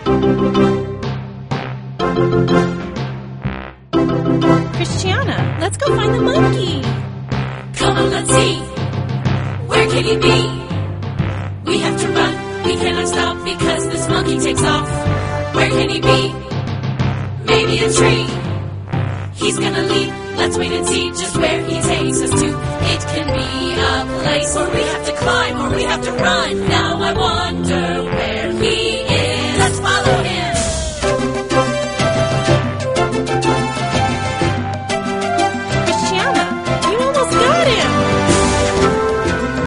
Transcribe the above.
Christiana, let's go find the monkey. Come on, let's see. Where can he be? We have to run. We cannot stop because this monkey takes off. Where can he be? Maybe a tree. He's gonna leap. Let's wait and see just where he takes us to. It can be a place where we have to climb or we have to run. Now I wonder where